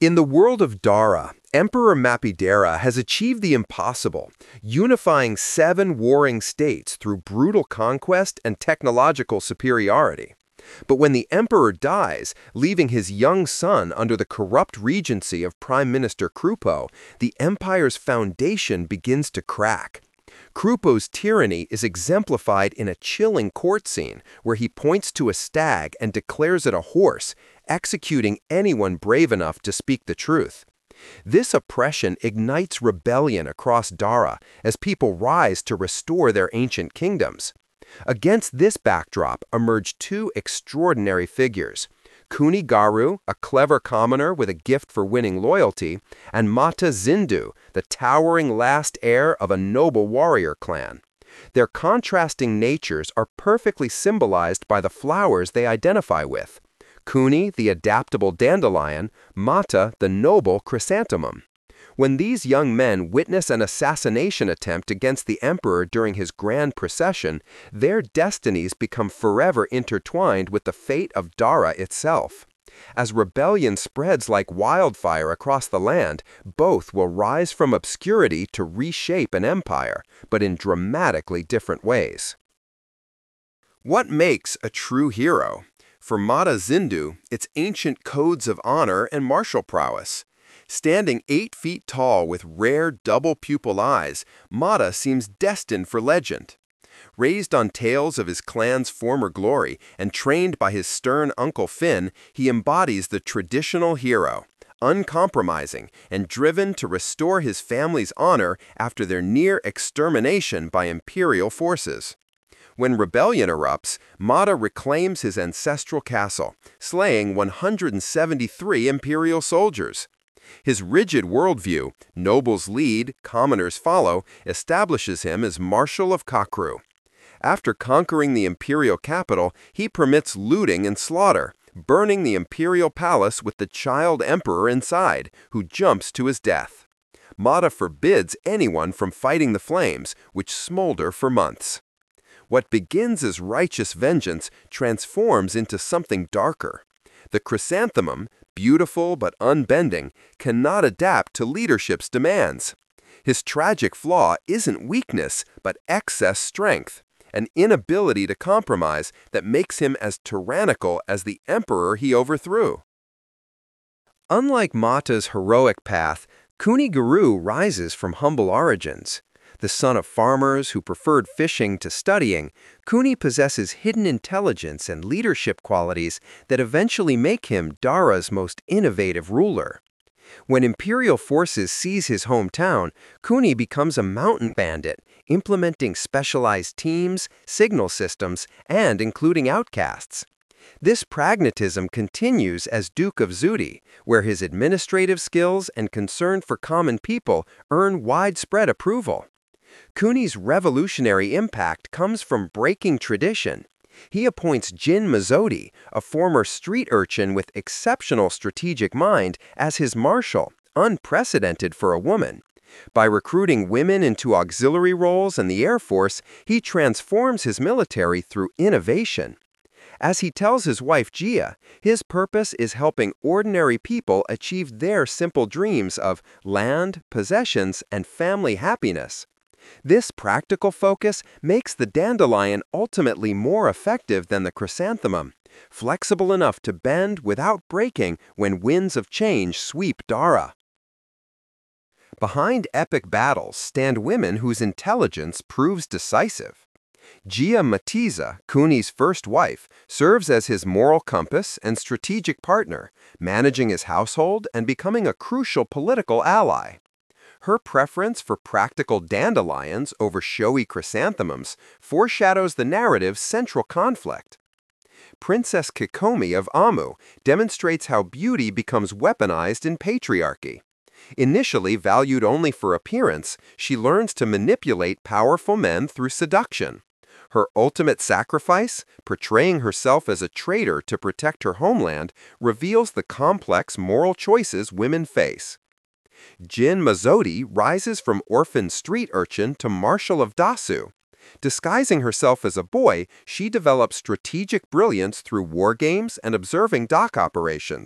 In the world of Dara, Emperor Mapidera has achieved the impossible, unifying 7 warring states through brutal conquest and technological superiority. But when the emperor dies, leaving his young son under the corrupt regency of Prime Minister Krupo, the empire's foundation begins to crack. Krupo's tyranny is exemplified in a chilling court scene where he points to a stag and declares it a horse, executing anyone brave enough to speak the truth. This oppression ignites rebellion across Dara as people rise to restore their ancient kingdoms. Against this backdrop emerge 2 extraordinary figures: Kunigaru, a clever commoner with a gift for winning loyalty, and Mata Zindu, the towering last heir of a noble warrior clan. Their contrasting natures are perfectly symbolized by the flowers they identify with: Kuni, the adaptable dandelion; Mata, the noble chrysanthemum. When these young men witness an assassination attempt against the emperor during his grand procession, their destinies become forever intertwined with the fate of Dara itself. As rebellion spreads like wildfire across the land, both will rise from obscurity to reshape an empire, but in dramatically different ways. What makes a true hero? For Mata Zindu, it's ancient codes of honor and martial prowess. Standing 8 feet tall with rare double-pupil eyes, Mata seems destined for legend. Raised on tales of his clan's former glory and trained by his stern Uncle Finn, he embodies the traditional hero, uncompromising and driven to restore his family's honor after their near extermination by imperial forces. When rebellion erupts, Mata reclaims his ancestral castle, slaying 173 imperial soldiers. His rigid worldview, nobles lead, commoners follow, establishes him as Marshal of Kakru. After conquering the imperial capital, he permits looting and slaughter, burning the imperial palace with the child emperor inside, who jumps to his death. Mata forbids anyone from fighting the flames, which smolder for months. What begins as righteous vengeance transforms into something darker. The chrysanthemum, beautiful but unbending, cannot adapt to leadership's demands. His tragic flaw isn't weakness, but excess strength, an inability to compromise that makes him as tyrannical as the emperor he overthrew. Unlike Mata's heroic path, Kunigaru rises from humble origins. The son of farmers who preferred fishing to studying, Kuni possesses hidden intelligence and leadership qualities that eventually make him Dara's most innovative ruler. When imperial forces seize his hometown, Kuni becomes a mountain bandit, implementing specialized teams, signal systems, and including outcasts. This pragmatism continues as Duke of Zudi, where his administrative skills and concern for common people earn widespread approval. Kuni's revolutionary impact comes from breaking tradition. He appoints Jin Mazzotti, a former street urchin with exceptional strategic mind, as his marshal, unprecedented for a woman. By recruiting women into auxiliary roles in the Air Force, he transforms his military through innovation. As he tells his wife Gia, his purpose is helping ordinary people achieve their simple dreams of land, possessions, and family happiness. This practical focus makes the dandelion ultimately more effective than the chrysanthemum, flexible enough to bend without breaking when winds of change sweep Dara. Behind epic battles stand women whose intelligence proves decisive. Gia Matiza, Kuni's first wife, serves as his moral compass and strategic partner, managing his household and becoming a crucial political ally. Her preference for practical dandelions over showy chrysanthemums foreshadows the narrative's central conflict. Princess Kikomi of Amu demonstrates how beauty becomes weaponized in patriarchy. Initially valued only for appearance, she learns to manipulate powerful men through seduction. Her ultimate sacrifice, portraying herself as a traitor to protect her homeland, reveals the complex moral choices women face. Jin Mazzotti rises from orphan street urchin to Marshal of Dasu. Disguising herself as a boy, she develops strategic brilliance through war games and observing dock operations.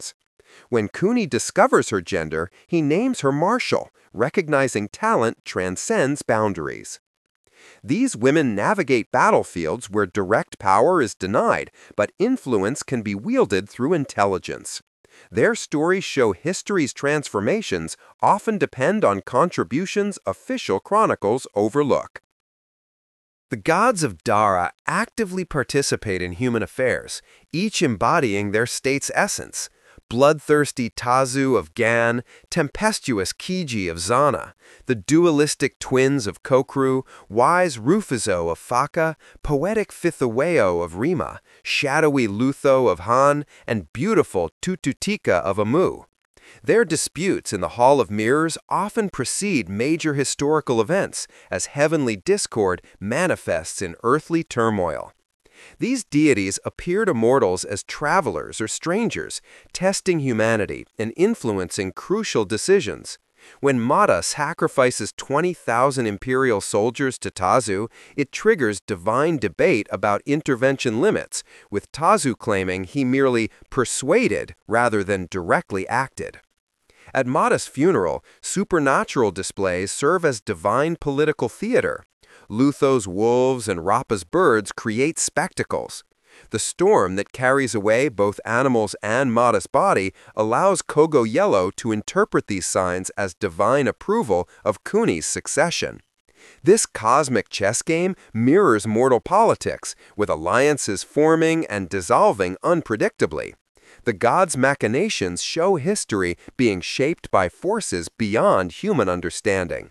When Cooney discovers her gender, he names her Marshall, recognizing talent transcends boundaries. These women navigate battlefields where direct power is denied, but influence can be wielded through intelligence. Their stories show history's transformations often depend on contributions official chronicles overlook. The gods of Dara actively participate in human affairs, each embodying their state's essence. Bloodthirsty Tazu of Gan, tempestuous Kiji of Zana, the dualistic twins of Kokru, wise Rufizo of Faka, poetic Fithaweo of Rima, shadowy Lutho of Han, and beautiful Tututika of Amu. Their disputes in the Hall of Mirrors often precede major historical events, as heavenly discord manifests in earthly turmoil. These deities appear to mortals as travelers or strangers, testing humanity and influencing crucial decisions. When Mata sacrifices 20,000 imperial soldiers to Tazu, it triggers divine debate about intervention limits, with Tazu claiming he merely persuaded rather than directly acted. At Mata's funeral, supernatural displays serve as divine political theater. Lutho's wolves and Rappa's birds create spectacles. The storm that carries away both animals and Mata's body allows Kogo Yellow to interpret these signs as divine approval of Cooney's succession. This cosmic chess game mirrors mortal politics, with alliances forming and dissolving unpredictably. The gods' machinations show history being shaped by forces beyond human understanding.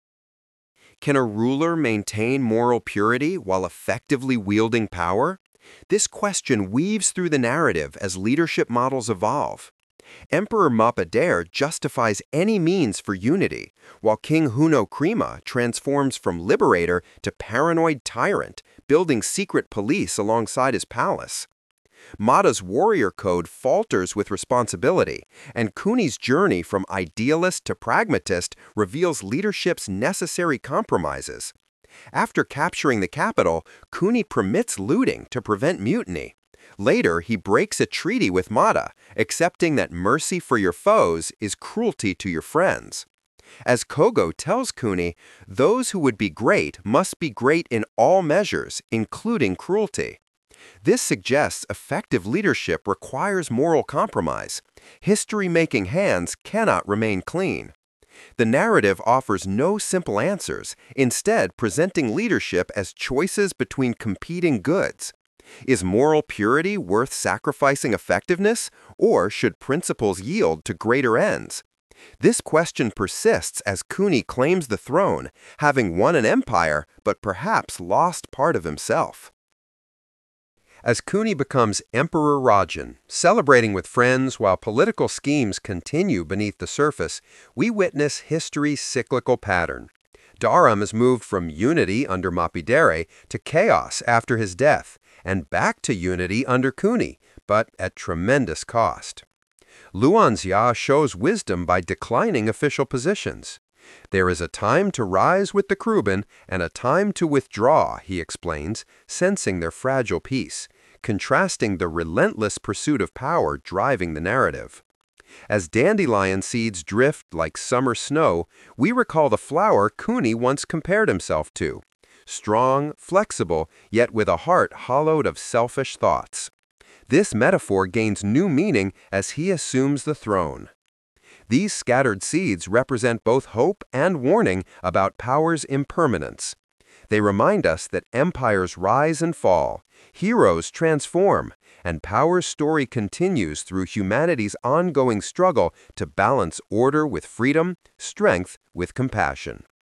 Can a ruler maintain moral purity while effectively wielding power? This question weaves through the narrative as leadership models evolve. Emperor Mappa Dare justifies any means for unity, while King Huno Krima transforms from liberator to paranoid tyrant, building secret police alongside his palace. Mata's warrior code falters with responsibility, and Cooney's journey from idealist to pragmatist reveals leadership's necessary compromises. After capturing the capital, Cooney permits looting to prevent mutiny. Later, he breaks a treaty with Mata, accepting that mercy for your foes is cruelty to your friends. As Kogo tells Cooney, those who would be great must be great in all measures, including cruelty. This suggests effective leadership requires moral compromise. History-making hands cannot remain clean. The narrative offers no simple answers, instead presenting leadership as choices between competing goods. Is moral purity worth sacrificing effectiveness, or should principles yield to greater ends? This question persists as Cooney claims the throne, having won an empire but perhaps lost part of himself. As Cooney becomes Emperor Rajan, celebrating with friends while political schemes continue beneath the surface, we witness history's cyclical pattern. Dharam is moved from unity under Mapidere to chaos after his death, and back to unity under Cooney, but at tremendous cost. Luanxia shows wisdom by declining official positions. There is a time to rise with the Kruben and a time to withdraw, he explains, sensing their fragile peace, contrasting the relentless pursuit of power driving the narrative. As dandelion seeds drift like summer snow, we recall the flower Cooney once compared himself to. Strong, flexible, yet with a heart hollowed of selfish thoughts. This metaphor gains new meaning as he assumes the throne. These scattered seeds represent both hope and warning about power's impermanence. They remind us that empires rise and fall, heroes transform, and power's story continues through humanity's ongoing struggle to balance order with freedom, strength with compassion.